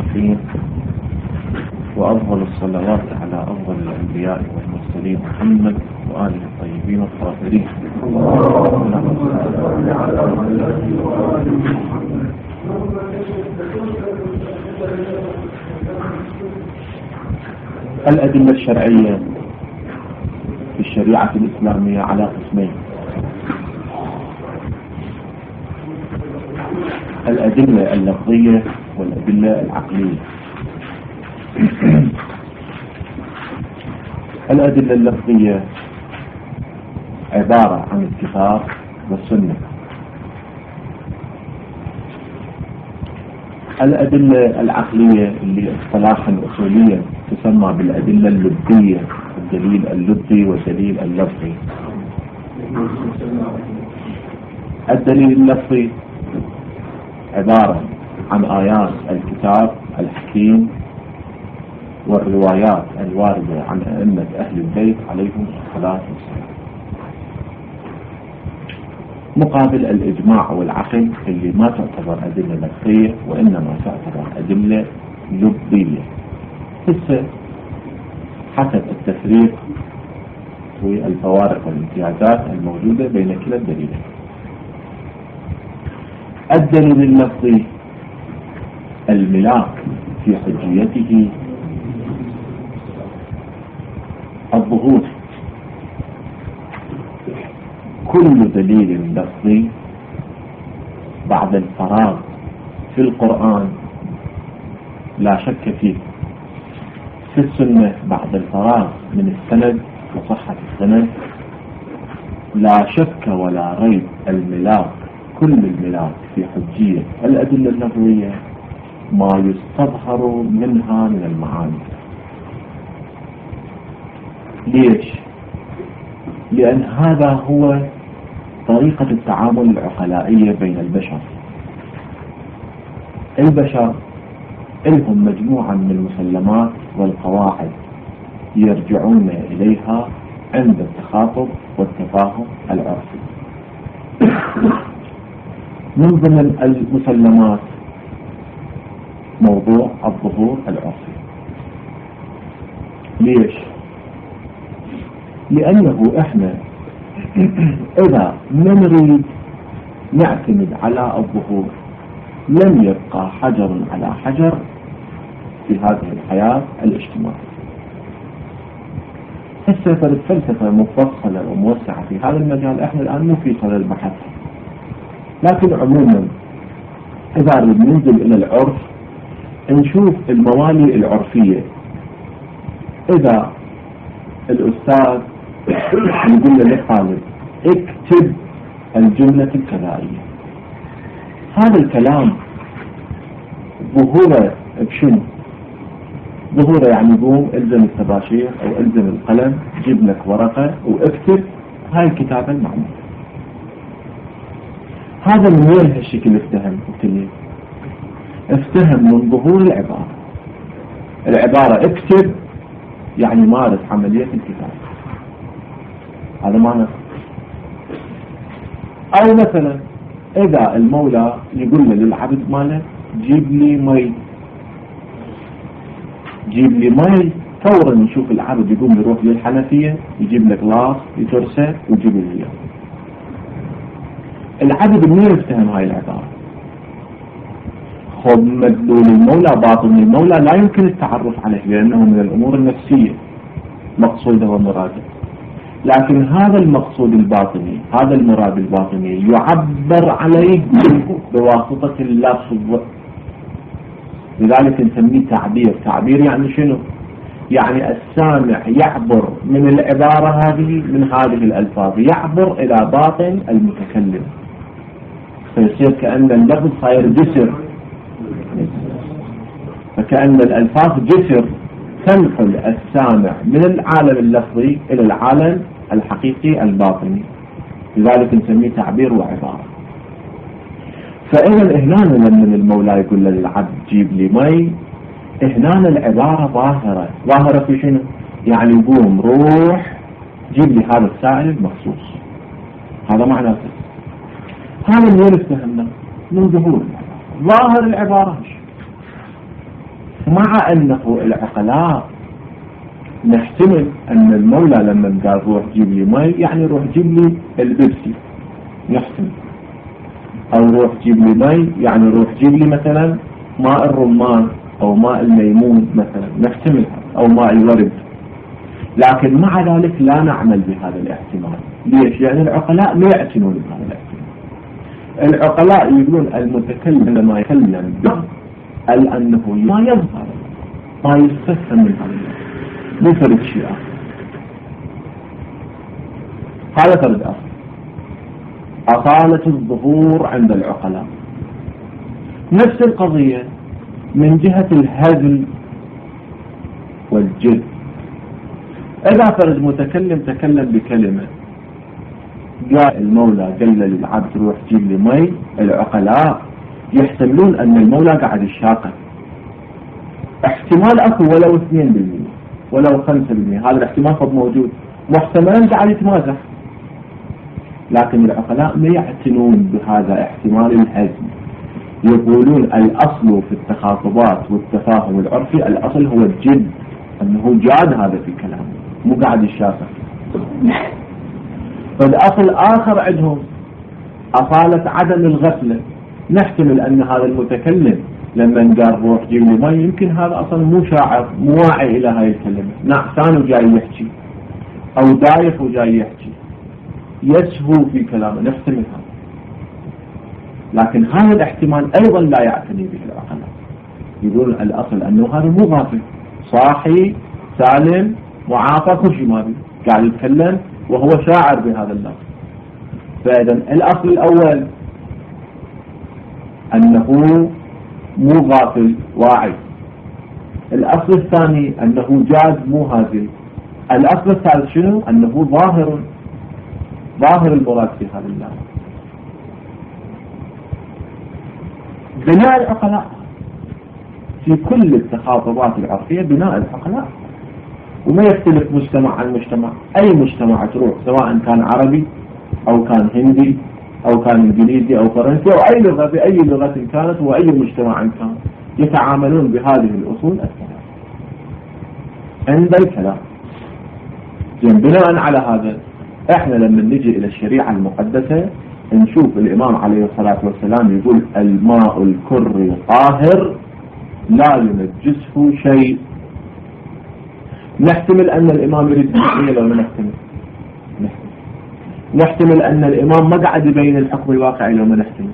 الصالحين، وأفضل الصلوات على أفضل الأنبياء والمرسلين محمد وآله الطيبين الطاهرين. الأدلة الشرعية في الشريعة الإسلامية على قسمين: الأدلة اللفظية والأدلة العقلية. الأدلة اللفظية عبارة عن الكتاب والسنة. الأدلة العقلية اللي اصطلاحا أصوليا تسمى بالأدلة اللبية، الدليل اللبي والدليل اللفظي. الدليل اللفظي عبارة عن آيات الكتاب الحكيم والروايات الواردة عن أئمة أهل البيت عليهم الصلاة والسلام، مقابل الإجماع والعقل اللي ما تعتبر أدلة لفظية وإنما تعتبر أدلة لبية، حسب التفريق والفوارق والامتيازات الموجودة بين كلا الدليلين. الدليل اللفظي الملاك في حجيته الظهور. كل دليل لفظي بعد الفراغ في القرآن لا شك فيه، في السنة بعد الفراغ من السند وصحة السند لا شك ولا ريب الملاك، كل الملاك في حجية الأدلة اللفظية ما يستظهر منها من المعاني. ليش؟ لأن هذا هو طريقة التعامل العقلائية بين البشر. البشر لهم مجموعة من المسلمات والقواعد يرجعون إليها عند التخاطب والتفاهم العرفي. من ضمن المسلمات موضوع الظهور العرفي. ليش؟ لأنه إحنا إذا نريد نعتمد على الظهور لن يبقى حجر على حجر في هذه الحياة الاجتماعية. هسه الفلسفة مفصلة وموسعة في هذا المجال، إحنا الآن مو في صدد البحث، لكن عموما إذا ننزل إلى العرف نشوف الموالي العرفية. إذا الأستاذ يقول للطالب اكتب الجملة الكذائية، هذا الكلام ظهوره بشنو؟ ظهوره يعني قوم الزم الطباشير أو الزم القلم، جيب لك ورقة واكتب هاي الكتابة المعمولة. هذا من وين هالشكل افتهم التلميذ؟ افتهم من ظهور العبارة. العبارة اكتب يعني مارس عملية الكتابة، هذا معنى. أو مثلا إذا المولى يقول للعبد ماله جيب لي مي، جيب لي مي، فورا نشوف العبد يقوم يروح للحنفية يجيب لك لاص يترسه ويجيب لي اياه. العبد منين يفتهم هاي العبارة؟ خذ مدلول المولى باطن المولى لا يمكن التعرف عليه لأنه من الأمور النفسية مقصوده ومراده، لكن هذا المقصود الباطني، هذا المراد الباطني يعبر عليه بواسطة اللفظ، لذلك نسميه تعبير. تعبير يعني شنو؟ يعني السامع يعبر من العبارة هذه، من هذه الألفاظ يعبر إلى باطن المتكلم، فيصير كأن اللفظ صاير جسر، فكأن الألفاظ جسر تنقل السامع من العالم اللفظي إلى العالم الحقيقي الباطني، لذلك نسميه تعبير وعبارة. فإذا هنا من المولى يقول للعبد جيب لي مي، هنا العبارة ظاهرة في شنو؟ يعني يقوم روح جيب لي هذا السائل المخصوص، هذا معنى. هذا من وين استهمنا؟ من ظهور ظاهر العبارة. مع أنه العقلاء نحتمل أن المولى لما قال روح جيب لي مي يعني روح جيب لي البيبسي، نحتمل، أو روح جيب لي مي يعني روح جيب لي مثلا ماء الرمان أو ماء الليمون مثلا، نحتمل، أو ماء الورد. لكن مع ذلك لا نعمل بهذا الاحتمال. ليش؟ لأن العقلاء ما يعتنون بهذا الاحتمال. العقلاء يقولون المتكلم لما يتكلم قال أنه ما يظهر ما يستفهم من هذا، مو فرد شيء آخر. هذا فرد آخر. أصالة الظهور عند العقلاء. نفس القضية من جهة الهزل والجد. إذا فرد متكلم تكلم بكلمة، جاء المولى قال للعبد روح جيب لي مي، العقلاء يحتملون أن المولى قاعد يشاقه. احتمال أكو ولو 2% ولو 5%، هذا الاحتمال قد موجود، محتملا قاعد يتمازح. لكن العقلاء ما يعتنون بهذا احتمال الهزل. يقولون الأصل في التخاطبات والتفاهم العرفي الأصل هو الجد، أنه جاد هذا في كلامه، مو قاعد يشافه. فالأصل آخر عندهم أصالة عدم الغفلة. نحتمل أن هذا المتكلم لما قال روح جيب لي مي يمكن هذا أصلا مو شاعر، مو واعي إلى هاي الكلمة، نعسان وجاي يحكي أو دايف وجاي يحكي، يسهو في كلامه، نحتمل هذا. لكن هذا الاحتمال أيضا لا يعتني به العقلاء. يقول الأصل أنه هذا مو غافل، صاحي سالم معافى، كل شيء ما بيه، قاعد يتكلم وهو شاعر بهذا اللفظ. فإذا الأصل الأول أنه مو غافل، واعي. الأصل الثاني أنه جاز، مو هازل. الأصل الثالث شنو؟ أنه ظاهر المراد في هذا اللفظ. بناء العقلاء في كل التخاطبات العرفية، بناء العقلاء، وما يختلف مجتمع عن مجتمع. أي مجتمع تروح سواء كان عربي أو كان هندي أو كان إنجليزي أو فرنسي أو أي لغة، بأي لغة كانت وأي مجتمع كان، يتعاملون بهذه الأصول الثلاث عند الكلام. بناء على هذا احنا لما نجي إلى الشريعة المقدسة نشوف الإمام عليه الصلاة والسلام يقول الماء الكر طاهر لا ينجسه شيء. نحتمل أن الإمام يريد الحكمية لو نحتمل. نحتمل أن الإمام ما قاعد يبين الحكم الواقعي لو ما نحتمل.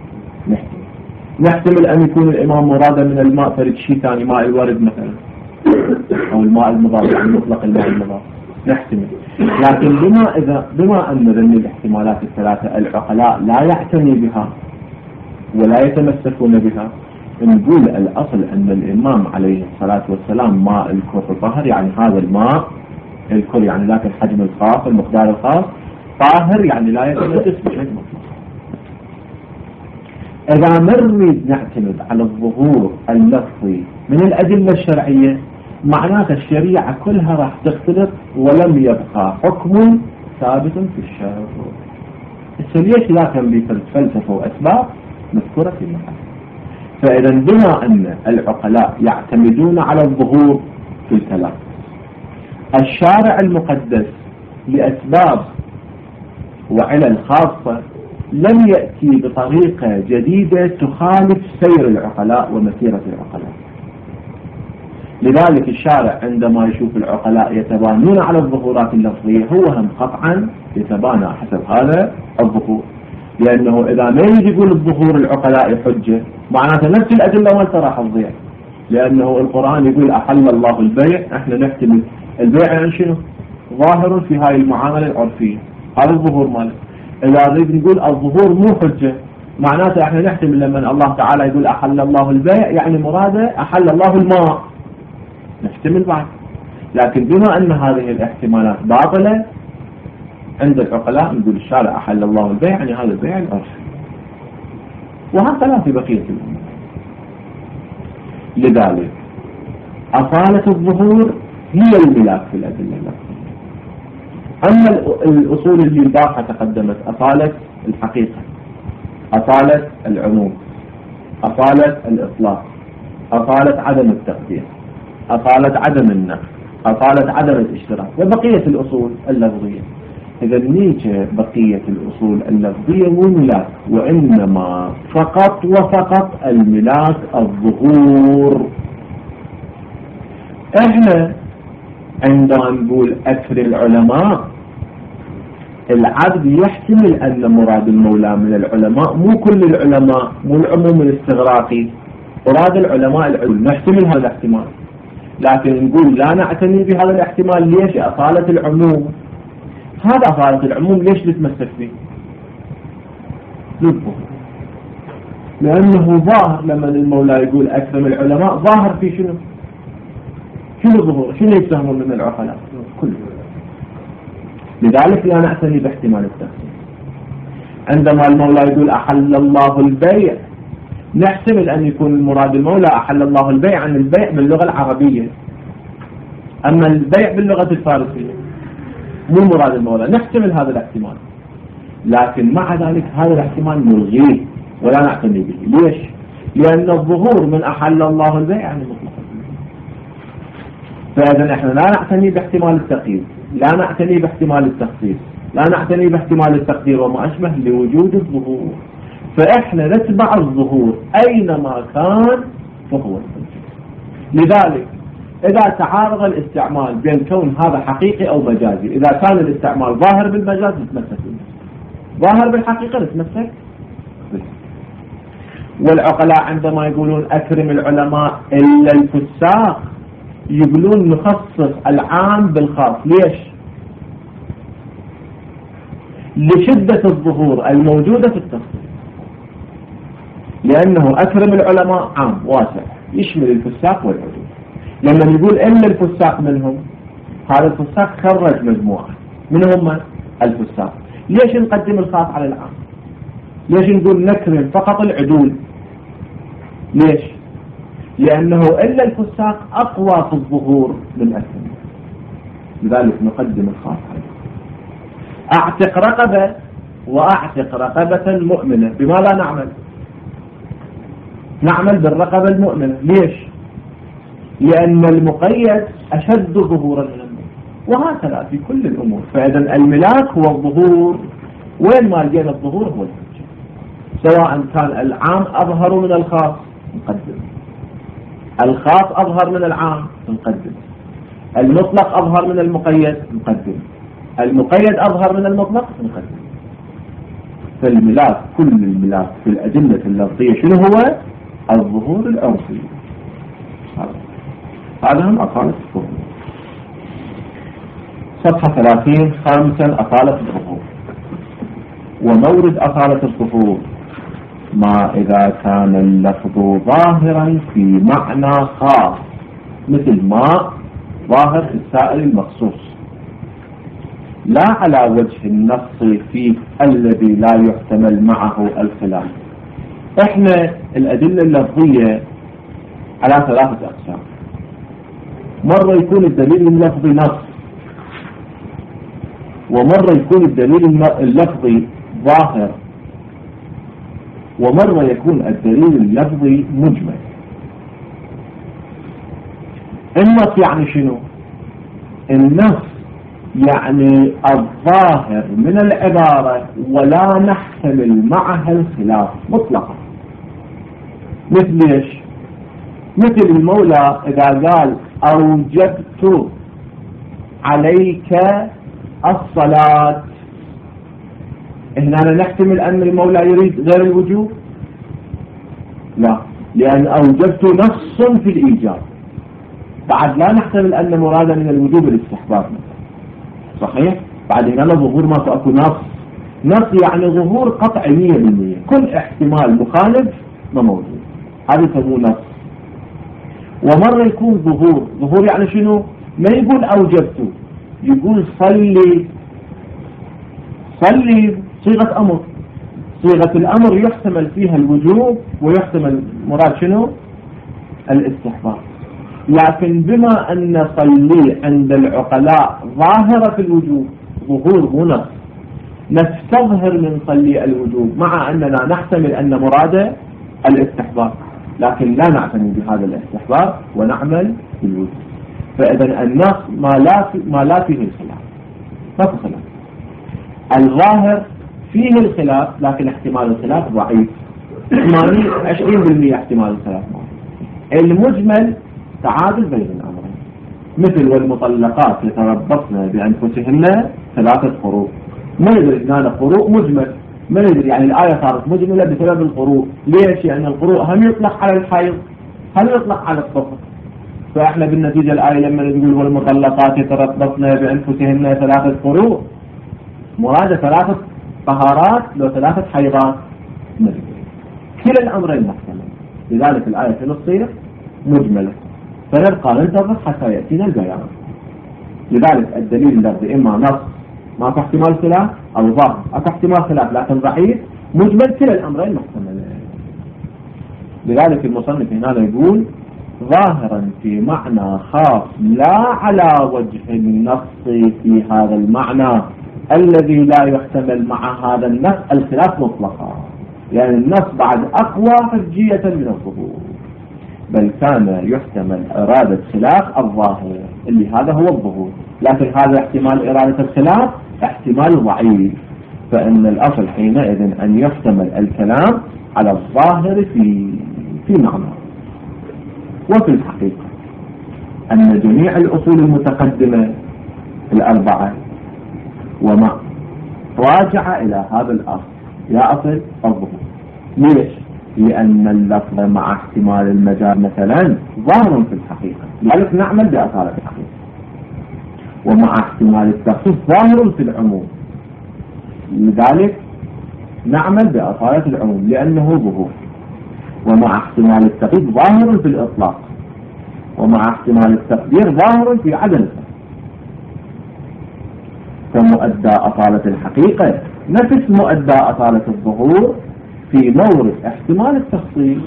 نحتمل أن يكون الإمام مرادا من الماء فرد شيء ثاني، ماء الورد مثلا، أو الماء المضاف، يعني مطلق الماء المضاف، نحتمل. لكن بما أن ذنب الاحتمالات الثلاثة العقلاء لا يعتني بها ولا يتمسكون بها، نقول الأصل أن الإمام عليه الصلاة والسلام ماء الكر طاهر، يعني هذا الماء الكر يعني ذاك الحجم الخاص المقدار الخاص، طاهر يعني لا يتنجس بشيء مطلق. إذا ما نريد نعتمد على الظهور اللفظي من الأدلة الشرعية، معناته الشريعة كلها راح تختلط ولم يبقى حكم ثابت في الشرع. ليش لا كان بفلسفة وأسباب مذكورة في المحل. فإذا بما أن العقلاء يعتمدون على الظهور في الكلام، الشارع المقدس لأسباب وعلل خاصة لم يأتي بطريقة جديدة تخالف سير العقلاء ومسيرة العقلاء. لذلك الشارع عندما يشوف العقلاء يتبانون على الظهورات اللفظية، هو هم قطعا يتبانى حسب هذا الظهور. لأنه إذا ما يجي يقول الظهور العقلاء حجة، معناته نفس الأدلة وانت راح تضيع. لأنه القرآن يقول أحل الله البيع، احنا نحتمل البيع عن شنو؟ ظاهر في هاي المعاملة العرفية، هذا الظهور ماله. إذا نريد نقول الظهور مو حجة، معناته احنا نحتمل لما الله تعالى يقول أحل الله البيع يعني مراده أحل الله الماء، نحتمل بعد. لكن بما أن هذه الاحتمالات باطلة عند العقلاء، نقول الشارع أحل الله البيع يعني هذا البيع العرفي، وهكذا في بقية الأمور. لذلك أصالة الظهور هي الملاك في الأدلة اللفظية. أما الأصول اللي الباقة تقدمت، أصالة الحقيقة، أصالة العموم، أصالة الإطلاق، أطالت عدم التقدير، أطالت عدم النفي، أطالت عدم الاشتراك، وبقية الأصول اللفظية. إذا نيجي بقية الأصول اللفظية وملاك، وإنما فقط وفقط الملاك الظهور. إحنا عندما نقول أكثر العلماء، العبد يحتمل أن مراد المولى من العلماء مو كل العلماء، مو العموم الاستغراقي، مراد العلماء العلم، نحتمل هذا الاحتمال، لكن نقول لا نعتني بهذا الاحتمال. ليش؟ أصالة العموم. هذا أصالة العموم ليش نتمسك فيه؟ لأنه ظاهر. لما المولى يقول أكرم العلماء، ظاهر في شنو؟ شنو ظهور؟ شنو يفهمون من العقلاء؟ كله. لذلك لا نعتني باحتمال التخصيص. عندما المولى يقول أحل الله البيع، نحتمل أن يكون المراد المولى أحل الله البيع عن البيع باللغة العربية، أما البيع باللغة الفارسية مو مراد المولى، نحتمل هذا الاحتمال، لكن مع ذلك هذا الاحتمال نلغيه ولا نعتني به. ليش؟ لأن الظهور من أحل الله البيع يعني مطلق. فإذا احنا لا نعتني باحتمال التقييد، لا نعتني باحتمال التخصيص، لا نعتني باحتمال التقدير وما أشبه لوجود الظهور. فإحنا نتبع الظهور أينما كان فهو الحجة. لذلك إذا تعارض الاستعمال بين كون هذا حقيقي أو مجازي، إذا كان الاستعمال ظاهر بالمجاز نتمسك به، ظاهر بالحقيقة نتمسك به. والعقلاء عندما يقولون أكرم العلماء إلا الفساق، يقولون نخصص العام بالخاص. ليش؟ لشدة الظهور الموجودة في التخصيص، لأنه أكرم العلماء عام واسع يشمل الفساق والعدول. لما يقول إلا الفساق منهم، هذا الفساق خرج مجموعة من هم الفساق. ليش نقدم الخاص على العام؟ ليش نقول نكرم فقط العدول؟ ليش؟ لأنه إلا الفساق أقوى في الظهور من أكرم، لذلك نقدم الخاص عليه. أعتق رقبة وأعتق رقبة مؤمنة، بماذا نعمل؟ نعمل بالرقبة المؤمنة. ليش؟ لأن المقيد أشد ظهورا من المؤمن، وهكذا في كل الأمور. فإذا الملاك هو الظهور، وين ما لقينا الظهور هو الحجة، سواء كان العام أظهر من الخاص نقدم، الخاص أظهر من العام نقدم، المطلق أظهر من المقيد نقدم، المقيد أظهر من المطلق نقدم. فالملاك، كل الملاك في الأدلة اللفظية شنو هو؟ الظهور العرفي. هذا هم أصالة الظهور. صفحة 30 خامسا أصالة الظهور. ومورد أصالة الظهور ما إذا كان اللفظ ظاهرا في معنى خاص، مثل ما ظاهر في السائل المخصوص، لا على وجه النص فيه الذي لا يحتمل معه الخلاف. احنا الأدلة اللفظية على ثلاثة أقسام. مرة يكون الدليل اللفظي نص، ومرة يكون الدليل اللفظي ظاهر، ومرة يكون الدليل اللفظي مجمل. النص يعني شنو؟ النص يعني الظاهر من العبارة ولا نحتمل معها الخلاف مطلقا. مثل ايش؟ مثل المولى إذا قال أوجبت عليك الصلاة، هنا نحتمل أن المولى يريد غير الوجوب؟ لا، لأن أوجبت نص في الإيجاب. بعد لا نحتمل أن مرادا من الوجوب الاستحباب، صحيح؟ بعد هنا ظهور ما تأكل نص يعني ظهور قطعي 100%، كل احتمال مخالف ما موجود، هذا يسموه نص. ومرة يكون ظهور يعني شنو؟ ما يقول أوجبت، يقول صلي صيغة أمر. صيغة الأمر يحتمل فيها الوجوب ويحتمل مراد شنو؟ الاستحباب. لكن بما أن صلي عند العقلاء ظاهرة في الوجوب، ظهور هنا نستظهر من صلي الوجوب، مع أننا نحتمل أن مراده الاستحباب. لكن لا نعتني بهذا الاستحباب ونعمل بالوجوب. فإذا النص ما لا فيه الخلاف، ما في خلاف. الظاهر فيه الخلاف لكن احتمال الخلاف ضعيف، 20% احتمال الخلاف ضعيف. المجمل تعادل بين الأمرين، مثل والمطلقات يتربصن بأنفسهن 3 قروء. ما ندري هنا قروء مجمل، ما ندري يعني الآية صارت مجملة بسبب القروء. ليش؟ لأن القروء هم يطلق على الحيض هم يطلق على الطهر. فإحنا بالنتيجة الآية لما نقول والمطلقات يتربصن بأنفسهن 3 قروء، مراد 3 طهارات لو 3 حيضات، كلا الأمرين محتمل. لذلك الآية تصير مجملة، فنبقى ننتظر حتى يأتينا البيان. لذلك الدليل اللفظي إما نص ما في احتمال خلاف، أو ظاهر أو احتمال خلاف لكن ضعيف، مجمل، كلا الأمرين محتملين. لذلك المصنف هنا يقول ظاهرا في معنى خاص لا على وجه النص في هذا المعنى الذي لا يحتمل مع هذا النص الخلاف مطلقا، يعني النص بعد أقوى حجية من الظهور، بل كان يحتمل إرادة خلاف الظاهر اللي هذا هو الظهور، لكن هذا احتمال إرادة الخلاف احتمال ضعيف. فإن الأصل حينئذ أن يحتمل الكلام على الظاهر في معنى. وفي الحقيقة أن جميع الأصول المتقدمة 4 وما راجع إلى هذا الأصل، يا أصل الظهور. ليش؟ لأن اللفظ مع احتمال المجال مثلا ظاهر في الحقيقة، لذلك نعمل بأصالة الحقيقة. ومع احتمال التخصيص ظاهر في العموم، لذلك نعمل بأصالة العموم لأنه ظهور. ومع احتمال التقييد ظاهر في الإطلاق، ومع احتمال التقدير ظاهر في عدم التقدير. فمؤدى أصالة الحقيقة نفس مؤدى أصالة الظهور في مورد احتمال التخصيص،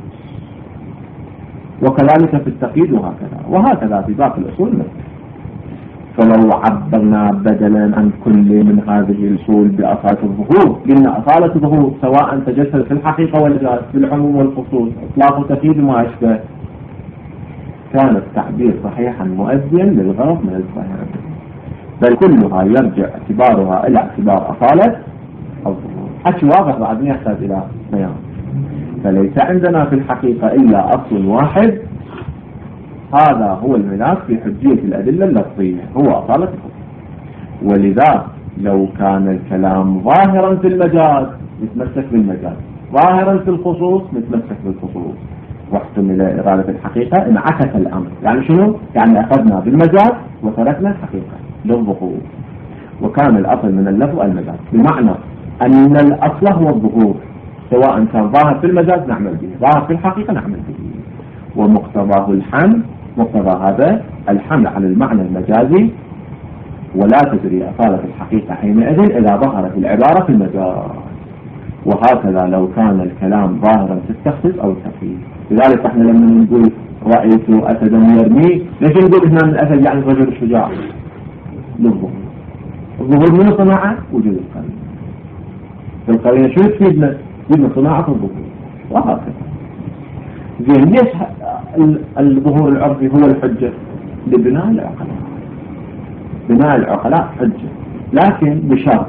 وكذلك في التقييد وهكذا في باقي الأصول مثل. فلو عبرنا بدلا عن كل من هذه الأصول بأصالة الظهور، لأن أصالة الظهور سواء تجسد في الحقيقة ولا في العموم والخصوص، إطلاق وتقييد ما أشبه، كان التعبير صحيحا مؤديا للغرض من الظاهر، بل كلها يرجع اعتبارها إلى اعتبار أصالة الظهور. حكي واضح بعد ما يحتاج إلى بيان. فليس عندنا في الحقيقة إلا أصل واحد، هذا هو الملاك في حجية الأدلة اللفظية، هو أصالة الظهور. ولذا لو كان الكلام ظاهرا في المجاز نتمسك بالمجاز، ظاهرا في الخصوص نتمسك بالخصوص، واحتمل إرادة الحقيقة انعكس الأمر. يعني شنو؟ يعني أخذنا بالمجاز وتركنا الحقيقة للظهور، وكان الأصل من اللفظ المجاز، بمعنى أن الأصل هو الظهور، سواء كان ظاهر في المجاز نعمل به، ظاهر في الحقيقة نعمل به. ومقتضاه الحمل، مقتضى هذا الحمل على المعنى المجازي، ولا تجري أصالة الحقيقة حينئذ إذا ظهرت العبارة في المجاز. وهكذا لو كان الكلام ظاهرا في التخصيص أو التقييد. لذلك احنا لما نقول رأيت أسدا يرمي، ليش نقول هنا الأسد يعني الرجل الشجاع؟ للظهور. الظهور من صناعة وجود القرينة. القرينة شو تفيدنا؟ تفيدنا صناعة الظهور، وهكذا. زين ليش الظهور العرفي هو الحجة؟ لبناء العقلاء. بناء العقلاء حجة، لكن بشرط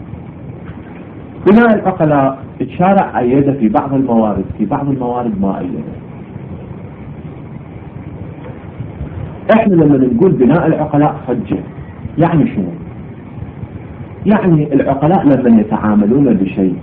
بناء العقلاء الشارع أيده في بعض الموارد، في بعض الموارد ما أيده. احنا لما نقول بناء العقلاء حجة يعني شنو؟ يعني العقلاء لما يتعاملون بشيء،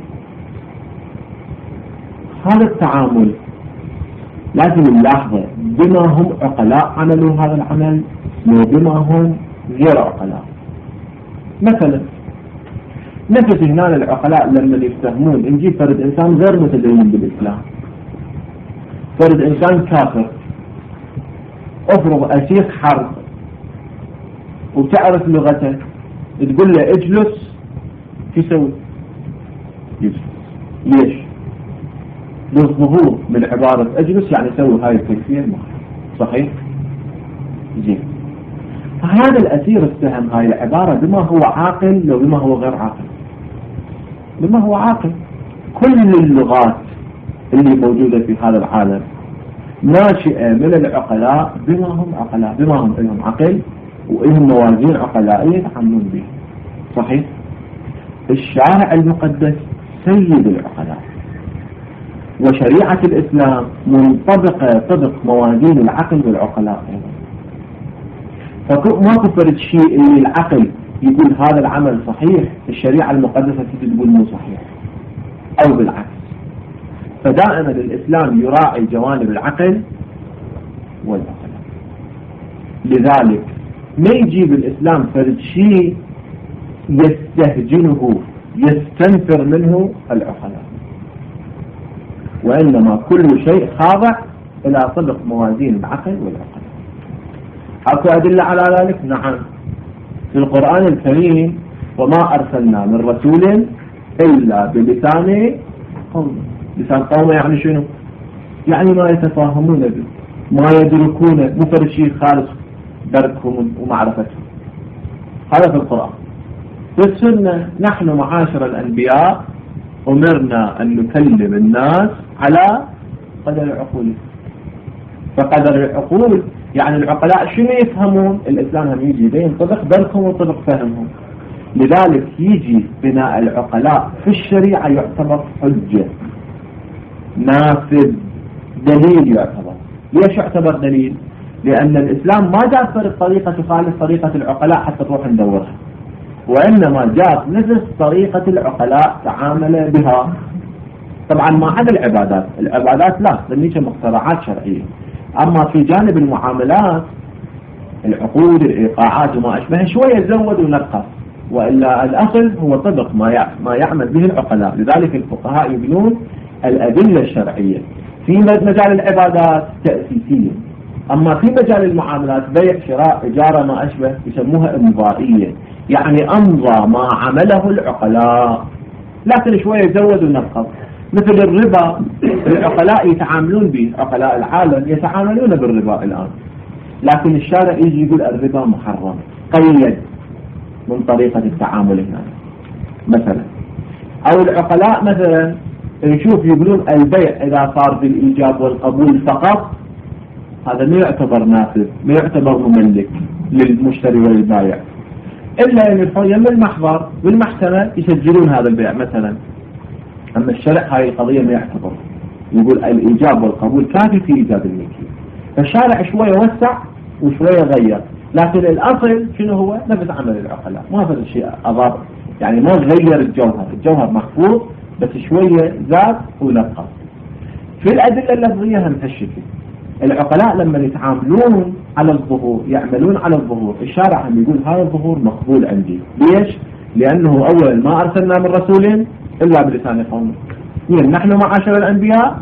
هذا التعامل لازم نلاحظه بما هم عقلاء عملوا هذا العمل وبما هم غير عقلاء. مثلا نفس هنا العقلاء لما يفتهمون نجيب فرد إنسان غير متدين بالإسلام، فرد إنسان كافر، أفرض أسير حرب وتعرف لغته، تقول له اجلس، تسوي يجلس. ليش؟ للظهور من عبارة اجلس يعني سوي هاي الكيفية، صحيح؟ زين. فهذا الأسير استهم هاي العبارة بما هو عاقل لو بما هو غير عاقل. بما هو عاقل. كل اللغات اللي موجودة في هذا العالم ناشئة من العقلاء بما هم عقلاء، بما هم لهم عقل وإلهم موازين عقلائية يتعاملون بها. صحيح؟ الشارع المقدس سيد العقلاء، وشريعة الإسلام منطبقة طبق موازين العقل والعقلاء أيضا. فماكو فرد شيء اللي العقل يقول هذا العمل صحيح الشريعة المقدسة تقول مو صحيح أو بالعكس. فدائما الإسلام يراعي جوانب العقل والعقل. لذلك ما يجيب الإسلام فرد شيء يستهجنه يستنفر منه العقلاء، وإنما كل شيء خاضع إلى طبق موازين العقل والعقل. أكو أدلة على ذلك؟ نعم، في القرآن الكريم وما أرسلنا من رسول إلا بلسان قوم. لسان قوم يعني شنو؟ يعني ما يتفاهمون به، ما يدركون، مو فرد شيء خالص دركهم ومعرفتهم. هذا في القرآن. في السنة نحن معاشر الأنبياء أمرنا أن نكلم الناس على قدر عقولهم. فقدر العقول يعني العقلاء شنو يفهمون؟ الإسلام هم يجي ينطبق دركهم وطبق فهمهم. لذلك يجي بناء العقلاء في الشريعة يعتبر حجة، نافذ، دليل يعتبر. ليش يعتبر دليل؟ لأن الإسلام ما جاء فرق طريقة تخالف طريقة العقلاء حتى تروح ندورها، وإنما جاء نفس طريقة العقلاء تعامل بها. طبعا ما عدا العبادات، العبادات لا، ذنيك مخترعات شرعية. أما في جانب المعاملات العقود الإيقاعات وما أشبه شوية زود ونقص، وإلا الأصل هو طبق ما يعمل به العقلاء. لذلك الفقهاء يبنون الأدلة الشرعية في مجال العبادات تأسيسية، أما في مجال المعاملات بيع شراء إجارة ما أشبه يسموها إمضائية، يعني أمضى ما عمله العقلاء لكن شوية زود ونقص. مثل الربا العقلاء يتعاملون به، عقلاء العالم يتعاملون بالربا الآن، لكن الشارع يجي يقول الربا محرم، قيد من طريقة التعامل هنا مثلا. أو العقلاء مثلا نشوف يقولون البيع إذا صار بالإيجاب والقبول فقط هذا ما يعتبر نافذ، ما يعتبر مملك للمشتري والبايع، إلا أن يدخل يم المحضر والمحكمة يسجلون هذا البيع مثلا. أما الشرع هاي القضية ما يعتبر، يقول الإيجاب والقبول كافي في إيجاب الملكية. فالشارع شوية وسع وشوية غير، لكن الأصل شنو هو؟ نفس عمل العقلاء، ما في شيء أضاف، يعني ما غير الجوهر، الجوهر محفوظ بس شوية زاد ونقص. في الأدلة اللفظية هم هالشكل. العقلاء لما يتعاملون على الظهور يعملون على الظهور، الشارع هم يقول هذا الظهور مقبول عندي. ليش؟ لأنه أولا ما أرسلنا من رسول إلا بلسان قومه، نحن معاشر الأنبياء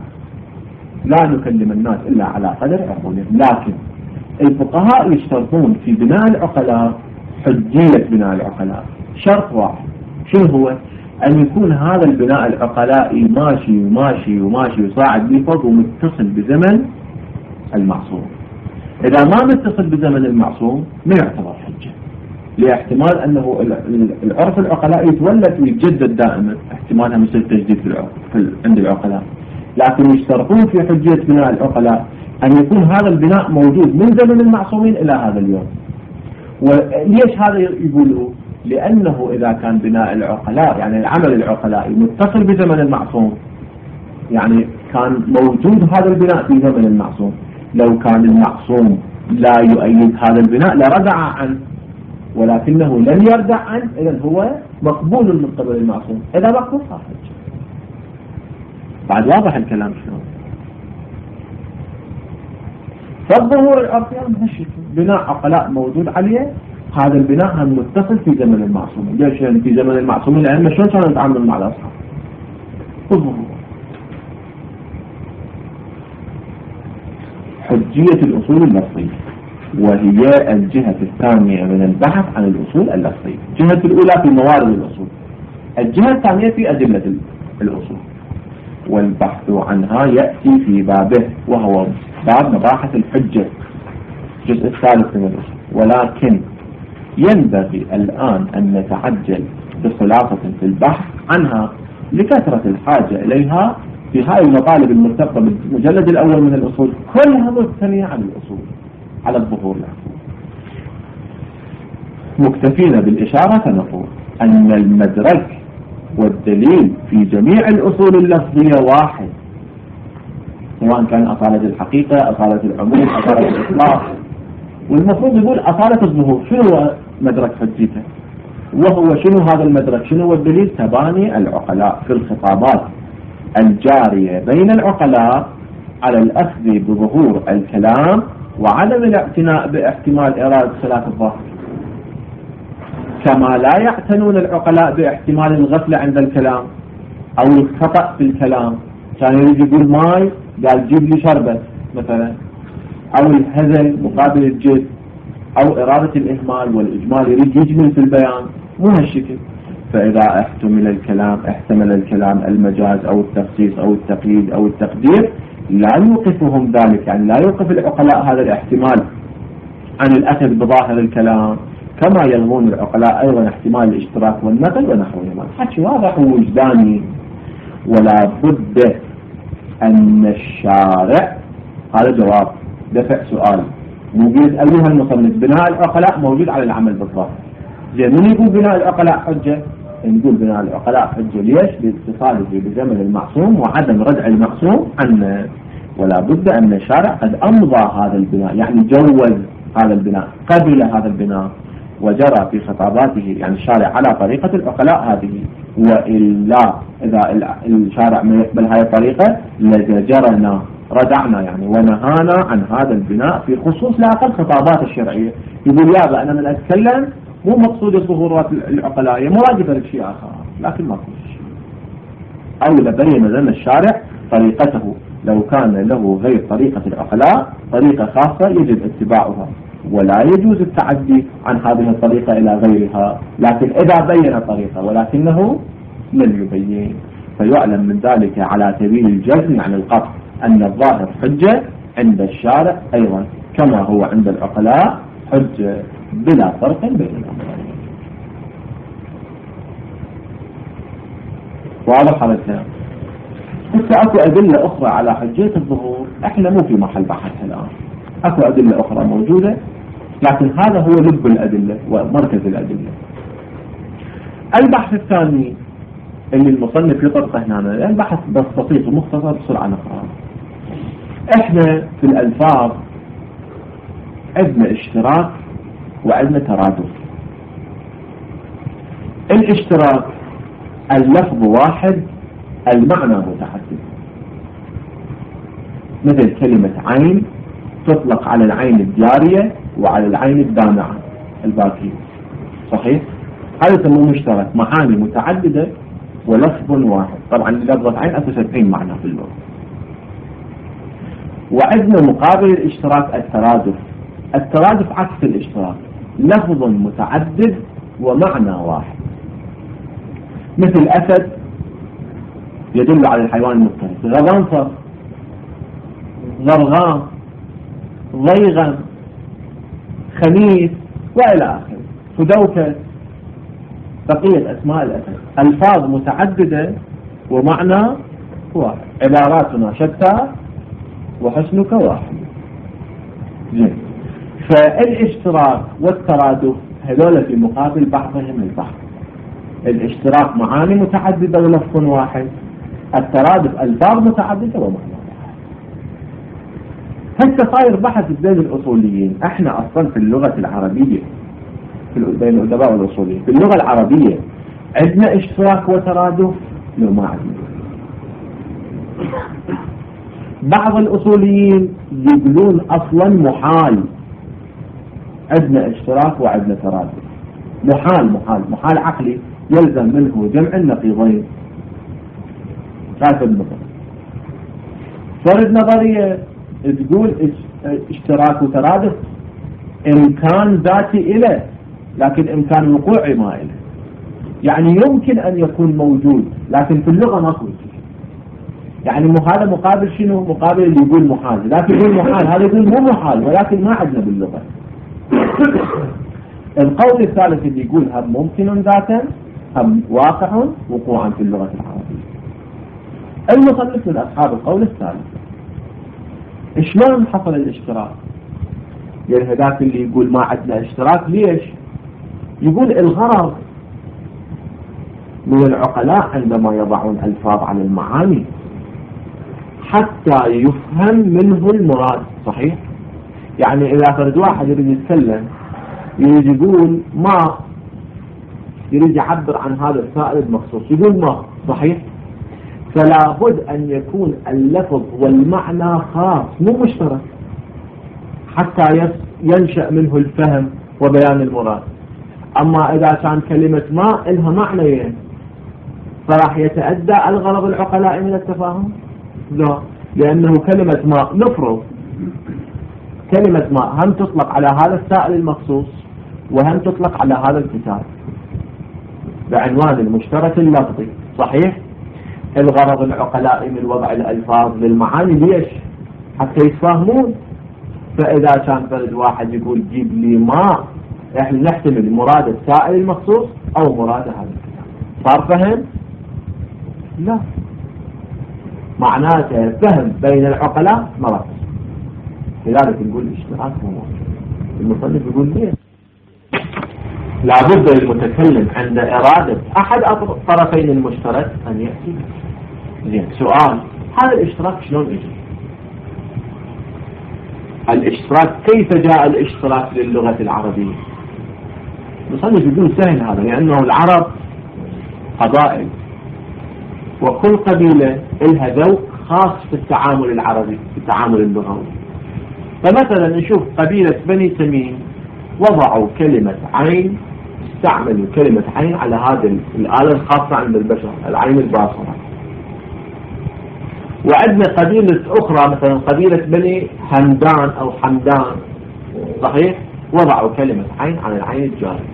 لا نكلم الناس إلا على قدر عقولهم. لكن الفقهاء يشترطون في بناء العقلاء حجية بناء العقلاء. شرط واحد شنو هو؟ أن يكون هذا البناء العقلائي ماشي وماشي وماشي وصاعد بفضل ومتصل بزمن المعصوم. إذا ما متصل بزمن المعصوم ما يعتبر حجة، لاحتمال أنه العرف العقلائي يتولد ويتجدد دائما، احتمالها مثل تجديد عند العقلاء. لكن يشترطون في حجية بناء العقلاء أن يكون هذا البناء موجود من زمن المعصومين إلى هذا اليوم. وليش هذا يقولوا؟ لأنه إذا كان بناء العقلاء يعني العمل العقلائي متصل بزمن المعصوم، يعني كان موجود هذا البناء في زمن المعصوم، لو كان المعصوم لا يؤيد هذا البناء لردع عنه، ولكنه لم يردع عنه، إذن هو مقبول من قبل المعصوم. إذا مقبول صار حجة. بعد واضح الكلام شلون؟ فالظهور العرفي هالشكل، بناء عقلاء موجود عليه، هذا البناء هم متصل في زمن المعصومين. ليش؟ يعني في زمن المعصومين الأئمة شلون كانوا يتعاملون مع الأصحاب؟ الظهور. حجية الأصول اللفظية، وهي الجهة الثانية من البحث عن الأصول اللفظية. الجهة الأولى في موارد الأصول، الجهة الثانية في أدلة الأصول، والبحث عنها يأتي في بابه وهو باب مباحث الحجة، الجزء الثالث من الأصول. ولكن ينبغي الآن أن نتعجل بخلاصة في البحث عنها لكثرة الحاجة إليها في هاي المطالب المرتبطة بالمجلد الأول من الأصول كلها مبتنية على الأصول، على الظهور الأصول. مكتفين بالإشارة فنقول أن المدرك والدليل في جميع الأصول اللفظية واحد، سواء كان أصالة الحقيقة، أصالة العموم، أصالة الإطلاق. والمفروض يقول أصالة الظهور شنو هو مدرك حجته، وهو شنو هذا المدرك، شنو هو الدليل؟ تباني العقلاء في الخطابات الجارية بين العقلاء على الأخذ بظهور الكلام وعدم الاعتناء باحتمال إرادة خلاف الظاهر، كما لا يعتنون العقلاء باحتمال الغفلة عند الكلام أو الخطأ في الكلام. كان يريد يقول ماي قال جيب لي شربة مثلا، أو الهزل مقابل الجد، أو إرادة الإهمال والإجمال يريد يجمل في البيان، مو هالشكل. فإذا احتمل الكلام المجاز أو التخصيص أو التقييد أو التقدير لا يوقفهم ذلك، يعني لا يوقف العقلاء هذا الاحتمال عن الأخذ بظاهر الكلام، كما يلغون العقلاء أيضا احتمال الاشتراك والنقل ونحوهما. حكي واضح ووجداني. ولا بد أن الشارع، هذا جواب دفع سؤال، موجود أيها المصنف بناء العقلاء موجود على العمل بالظاهر. زين من يقول بناء العقلاء حجة؟ نقول بناء العقلاء حجة ليش؟ لاتصاله بزمن المعصوم وعدم ردع المعصوم عنه. ولا بد أن الشارع قد أمضى هذا البناء، يعني جوز هذا البناء، قبل هذا البناء وجرى في خطاباته، يعني الشارع على طريقة العقلاء هذه. وإلا إذا الشارع ما يقبل هذه الطريقة لزجرنا، ردعنا يعني ونهانا عن هذا البناء في خصوص لا أقل خطابات الشرعية. يقول يابا أنا من أتكلم مو مقصود الظهورات العقلائية، مرادفة لشيء آخر، لكن ما كل شيء. أو لبين لنا الشارع طريقته، لو كان له غير طريقة العقلاء طريقة خاصة يجب اتباعها، ولا يجوز التعدي عن هذه الطريقة إلى غيرها. لكن إذا بين طريقة ولكنه لم يبين، فيعلم من ذلك على سبيل الجزم يعني القطع أن الظاهر حجة عند الشارع أيضا كما هو عند العقلاء حجة، بلا فرق بين الأمرين. واضح هذا الكلام؟ حتى أكو أدلة أخرى على حجية الظهور، إحنا مو في محل بحثها الآن. أكو أدلة أخرى موجودة، لكن هذا هو لب الأدلة ومركز الأدلة. البحث الثاني اللي المصنف يطرقه هنا، البحث بسيط ومختصر بسرعة نقرأ. إحنا في الألفاظ عندنا اشتراك وعندنا ترادف. الاشتراك اللفظ واحد المعنى متعدد، مثل كلمة عين تطلق على العين الجارية وعلى العين الدامعة الباقية، صحيح؟ هذا يسموه مشترك، معاني متعددة ولفظ واحد. طبعا لفظة عين أكو 70 معنى في اللغة. وعندنا مقابل الاشتراك الترادف. الترادف عكس الاشتراك، لفظ متعدد ومعنى واحد، مثل أسد يدل على الحيوان المفترس، غضنفر، ضرغام، ضيغم، خميس وإلى آخره، فدوكة، بقية أسماء الأسد. ألفاظ متعددة ومعنى واحد، عباراتنا شتى وحسنك واحد. زين، فالاشتراك والترادف هذول في مقابل بعضهم البعض. الاشتراك معاني متعددة ولفظ واحد، الترادف ألفاظ متعددة ومعنى واحد. هسه صاير بحث بين الأصوليين. احنا أصلا في اللغة العربية بين الأدباء والأصوليين في اللغة العربية عندنا اشتراك وترادف لو ما عندنا. بعض الأصوليين يقولون أصلا محال عندنا اشتراك وعندنا ترادف. محال عقلي يلزم منه جمع النقيضين. هذا النظر. فرد نظرية تقول اشتراك وترادف إمكان ذاتي إله، لكن إمكان وقوعي ما إله. يعني يمكن أن يكون موجود لكن في اللغة ما كنت. يعني هذا مقابل شنو؟ مقابل اللي يقول محال. لكن يقول محال، هذا يقول مو محال ولكن ما عندنا باللغة. القول الثالث اللي يقول هم ممكن ذاتا هم واقع وقوعا في اللغة العربية. المصنف من أصحاب القول الثالث. شلون حصل الاشتراك؟ يعني هذاك اللي يقول ما عندنا اشتراك ليش؟ يقول الغرض من العقلاء عندما يضعون ألفاظ على المعاني حتى يفهم منه المراد. صحيح؟ يعني إذا فرد واحد يريد يتكلم يريد يقول ما، يريد يعبر عن هذا السائل المخصوص يقول ما. صحيح؟ فلا بد أن يكون اللفظ والمعنى خاص مو مشترك حتى ينشأ منه الفهم وبيان المراد. أما إذا كان كلمة ما لها معنيين فراح يتأدى الغرض العقلاء من التفاهم؟ لا، لأنه كلمة ما نفرض كلمة ما هم تطلق على هذا السائل المخصوص وهم تطلق على هذا الكتاب بعنوان المشترك اللفظي. صحيح؟ الغرض العقلاء من وضع الألفاظ للمعاني ليش؟ حتى يتفاهمون. فإذا كان فرد واحد يقول جيب لي ما، احنا نحتمل مراد السائل المخصوص أو مراد هذا الكتاب. صار فهم؟ لا، معناته فهم بين العقلاء مرض. لذلك نقول الاشتراك هو المصنف يقول ليه لابد للمتكلم عند إرادة أحد طرفين المشترك أن يأتي. زين، سؤال، هذا الاشتراك شلون يجي؟ الاشتراك كيف جاء الاشتراك للغة العربية؟ المصنف يقول سهل هذا، لأنه العرب قبائل وكل قبيلة لها ذوق خاص في التعامل العربي، في التعامل اللغوي. فمثلا نشوف قبيلة بني تميم وضعوا كلمة عين، استعملوا كلمة عين على هذه الآلة الخاصة عند البشر، العين الباصرة. وعندنا قبيلة أخرى مثلا قبيلة بني همدان أو حمدان، صحيح، وضعوا كلمة عين على العين الجارية.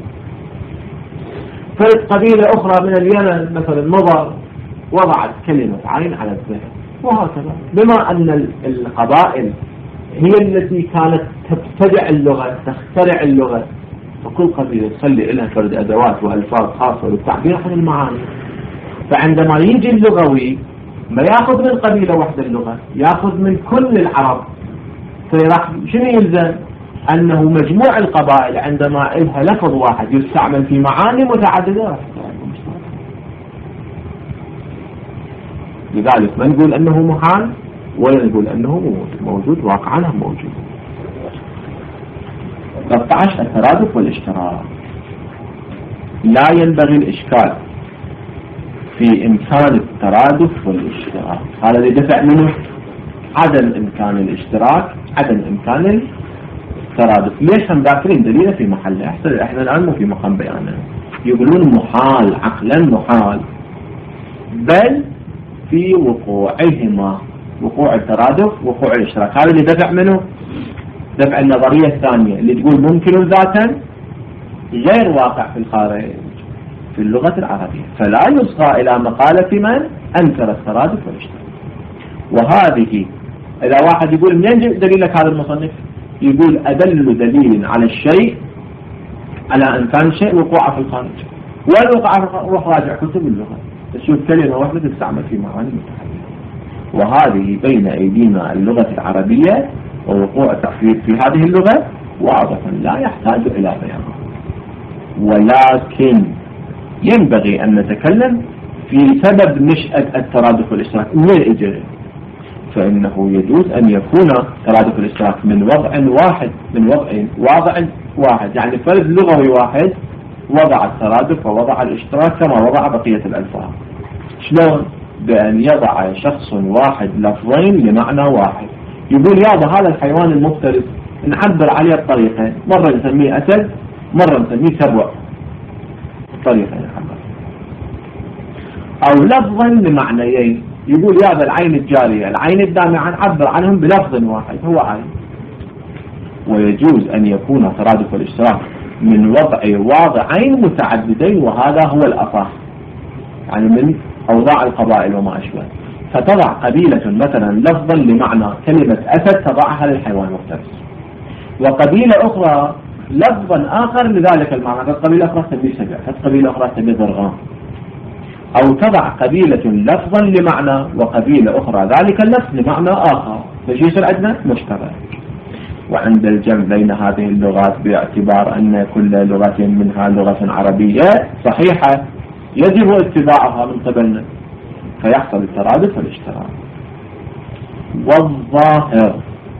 فرد قبيلة أخرى من اليمن مثلا مضر وضعت كلمة عين على الذهب، وهكذا. بما أن القبائل هي التي كانت تبتدع اللغة، تخترع اللغة، فكل قبيلة تصلي لها فرد أدوات وألفاظ خاصة للتعبير عن المعاني. فعندما يجي اللغوي ما يأخذ من قبيلة واحدة اللغة، يأخذ من كل العرب. فراح شنو يلزم؟ أنه مجموع القبائل عندما لها لفظ واحد يستعمل في معاني متعددة. لذلك ما نقول أنه محال ولا نقول أنه موجود، واقعا موجود. 13 الترادف والاشتراك. لا ينبغي الإشكال في إمكان الترادف والاشتراك، هذا اللي دفع منه عدم إمكان الاشتراك، عدم إمكان الترادف. ليش هم ذاكرين دليله في محله؟ احنا الآن مو في مقام بيانه. يقولون محال، عقلا محال، بل في وقوعهما، وقوع الترادف وقوع الاشتراك. هذا اللي دفع منه دفع النظرية الثانية اللي تقول ممكن ذاتا غير واقع في الخارج في اللغة العربية، فلا يصغى إلى مقالة من أنكر الترادف والاشتراك. وهذه إذا واحد يقول منين دليلك هذا المصنف؟ يقول أدل دليل على الشيء على أن كان شيء وقوع في الخارج. والوقوع في الخارج روح راجع كتب اللغة تشوف كلمة واحدة تستعمل في معاني متعددة. وهذه بين أيدينا اللغة العربية ووقوع التخفيف في هذه اللغة واضح لا يحتاج إلى بيان. ولكن ينبغي أن نتكلم في سبب نشأة الترادف والاشتراك من الإجراء. فإنه يجوز أن يكون ترادف الاشتراك من وضع واحد، من وضع واحد، يعني فرد لغوي واحد وضع الترادف ووضع الاشتراك كما وضع بقية الألفاظ. شلون؟ بأن يضع شخص واحد لفظين لمعنى واحد. يقول يابا هذا الحيوان المفترس نعبر عليه الطريقين، مرة نسميه أسد، مرة نسميه سبع، الطريقين نعبر. أو لفظا لمعنيين، يقول يابا العين الجارية، العين الدامعة نعبر عنهم بلفظ واحد هو عين. ويجوز أن يكون ترادف الاشتراك من واضعين متعددين، وهذا هو الأصح، يعني من أوضاع القبائل وما أشبه. فتضع قبيلة مثلا لفظا لمعنى كلمة أسد تضعها للحيوان المفترس، وقبيلة أخرى لفظا آخر لذلك المعنى، قبيلة أخرى تسميه سبع، قبيلة أخرى تسميه ضرغام. أو تضع قبيلة لفظا لمعنى وقبيلة أخرى ذلك اللفظ لمعنى آخر، فشي يصير عندنا مشترك. وعند الجمع بين هذه اللغات باعتبار أن كل لغة منها لغة عربية صحيحة يجب اتباعها من قبلنا، فيحصل الترادف والاشتراك. والظاهر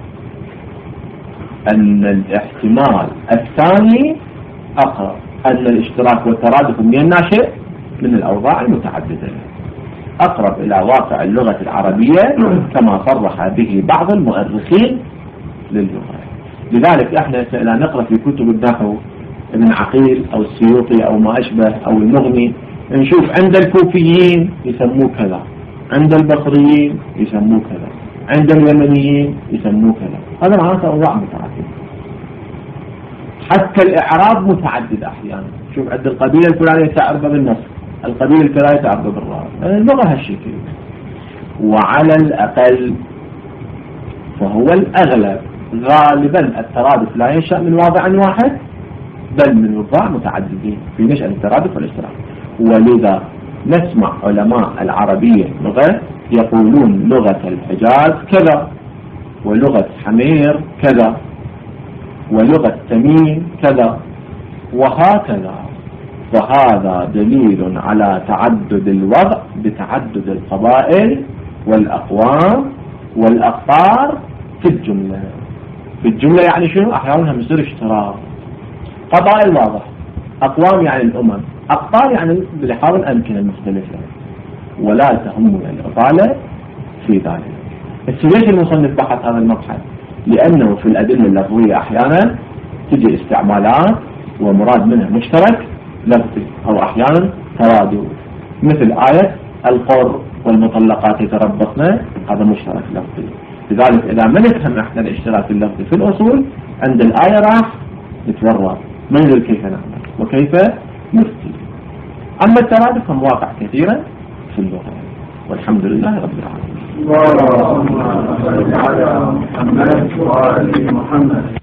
أن الاحتمال الثاني أقرب، أن الاشتراك والترادف من الناشئ من الأوضاع المتعددة أقرب إلى واقع اللغة العربية كما صرح به بعض المؤرخين للغة. لذلك احنا لا نقرأ في كتب النحو ابن عقيل أو السيوطي أو ما أشبه أو المغني، نشوف عند الكوفيين يسموه كذا، عند البصريين يسموه كذا، عند اليمنيين يسموه كذا. هذا معناته أوضاع متعددة. حتى الإعراب متعدد أحيانا، شوف عند القبيلة الفلانية تعرف بالنص، القبيلة الفلانية تعرف بالراء، اللغة هالشكل. وعلى الأقل فهو الأغلب غالبا الترادف لا ينشأ من واضع واحد بل من وضع متعددين في نشأة الترادف والاشتراك. ولذا نسمع علماء العربية لغة يقولون لغة الحجاز كذا، ولغة حمير كذا، ولغة تميم كذا، وهكذا. فهذا دليل على تعدد الوضع بتعدد القبائل والأقوام والأقطار في الجملة. في الجملة يعني شنو؟ أحيانا يصير اشتراك. قبائل واضح، أقوام يعني الأمم، أقطار يعني بلحاظ الأمكنة المختلفة، ولا تهمنا الإطالة في ذلك. ليش المصنف بحث هذا المبحث؟ لأنه في الأدلة اللفظية أحيانا تجي استعمالات ومراد منها مشترك لفظي أو أحيانا ترادف، مثل آية القر والمطلقات يتربصن، هذا مشترك لفظي. لذلك إذا ما نفهم احنا الاشتراك اللفظي في الأصول عند الآية راح نتورط، ما ندري كيف نعمل وكيف نفتي. أما الترادف هم واقع كثيرا في اللغة، والحمد لله رب العالمين. اللهم صل على محمد وآل محمد.